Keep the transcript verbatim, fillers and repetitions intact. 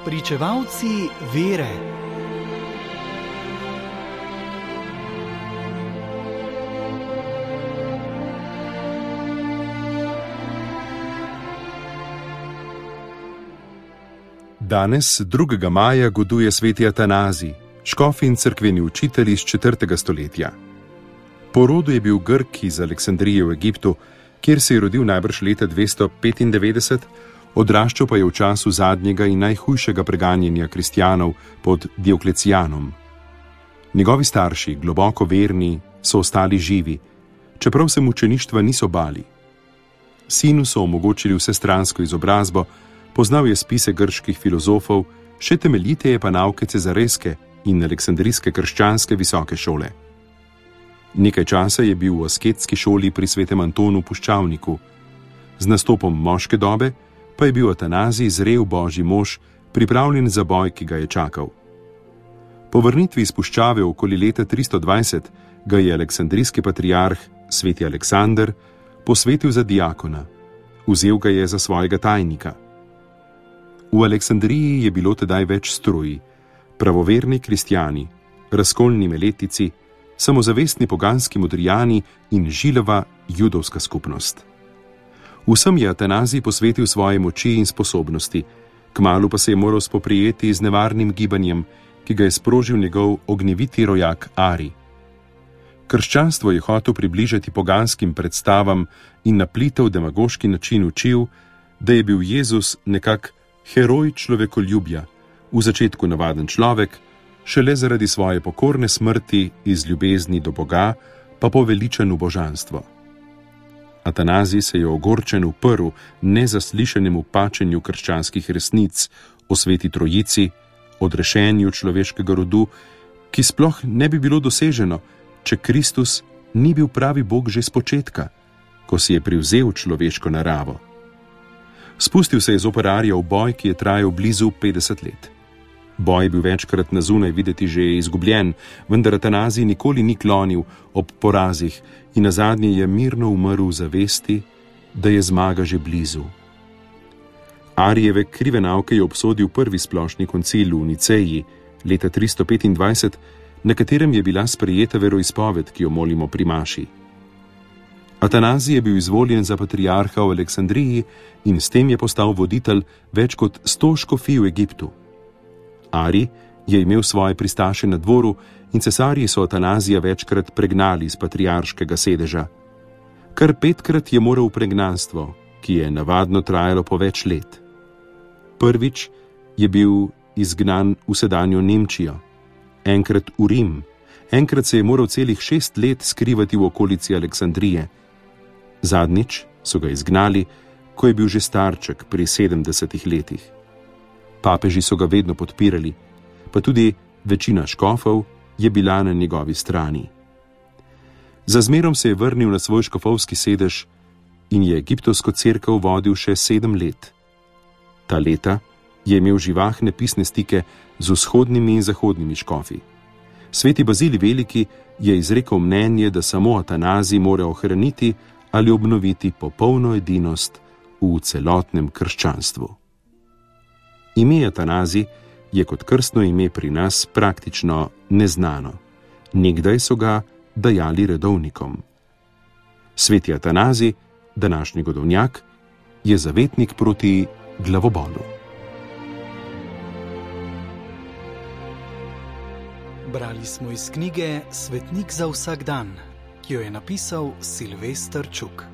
Pričevalci vere. Danes, drugega maja, goduje sveti Atanazij, škof in cerkveni učitelj iz četrtega stoletja. Po rodu je bil Grk iz Aleksandrije v Egiptu, kjer se je rodil najbrž leta dvesto petindevetdeset, odraščal pa je v času zadnjega in najhujšega preganjanja kristjanov pod Dioklecijanom. Njegovi starši, globoko verni, so ostali živi, čeprav se mučeništva niso bali. Sinu so omogočili vsestransko izobrazbo, poznal je spise grških filozofov, še temeljiteje pa nauke cezareske in aleksandrijske krščanske visoke šole. Nekaj časa je bil v asketski šoli pri svetem Antonu Puščavniku. Z nastopom moške dobe pa je bil Atanazij zrel božji mož, pripravljen za boj, ki ga je čakal. Po vrnitvi iz puščave okoli leta tristo dvajset ga je aleksandrijski patriarh, sveti Aleksander, posvetil za diakona. Vzel ga je za svojega tajnika. V Aleksandriji je bilo tedaj več struji, pravoverni kristjani, razkolni meletici, samozavestni poganski modrijani in žilava judovska skupnost. Vsem je Atanazij posvetil svoje moči in sposobnosti, kmalu pa se je moral spoprijeti z nevarnim gibanjem, ki ga je sprožil njegov ognjeviti rojak Ari. Krščanstvo je hotel približati poganskim predstavam in na plitev demagoški način učil, da je bil Jezus nekak heroj človekoljubja, v začetku navaden človek, šele zaradi svoje pokorne smrti iz ljubezni do Boga pa poveličen v božanstvo. Atanazij se je ogorčen uprl nezaslišanemu pačenju krščanskih resnic o sveti trojici, odrešenju človeškega rodu, ki sploh ne bi bilo doseženo, če Kristus ni bil pravi Bog že spočetka, ko si je privzel človeško naravo. Spustil se je zoper Arija v boj, ki je trajal blizu petdeset let. Boj je bil večkrat na zunaj videti že izgubljen, vendar Atanazij nikoli ni klonil ob porazih in nazadnje je mirno umrl v zavesti, da je zmaga že blizu. Arijeve krive nauke je obsodil prvi splošni koncil v Niceji leta tristo petindvajset, na katerem je bila sprejeta veroizpoved, ki jo molimo pri maši. Atanazij je bil izvoljen za patriarha v Aleksandriji in s tem je postal voditelj več kot sto škofij v Egiptu. Ari je imel svoje pristaše na dvoru in cesarji so Atanazija večkrat pregnali iz patriarškega sedeža. Kar petkrat je moral v pregnanstvo, ki je navadno trajalo po več let. Prvič je bil izgnan v sedanjo Nemčijo, enkrat v Rim, enkrat se je moral celih šest let skrivati v okolici Aleksandrije. Zadnjič so ga izgnali, ko je bil že starček pri sedemdesetih letih. Papeži so ga vedno podpirali, pa tudi večina škofov je bila na njegovi strani. Za zmerom se je vrnil na svoj škofovski sedež in je egiptovsko cerkev vodil še sedem let. Ta leta je imel živahne pisne stike z vzhodnimi in zahodnimi škofi. Sveti Bazilij Veliki je izrekel mnenje, da samo Atanazij mora ohraniti ali obnoviti popolno edinost v celotnem krščanstvu. Ime Atanazij je kot krstno ime pri nas praktično neznano. Nekdaj so ga dajali redovnikom. Sveti Atanazij, današnji godovnjak, je zavetnik proti glavobolu. Brali smo iz knjige Svetnik za vsak dan, ki jo je napisal Silvester Čuk.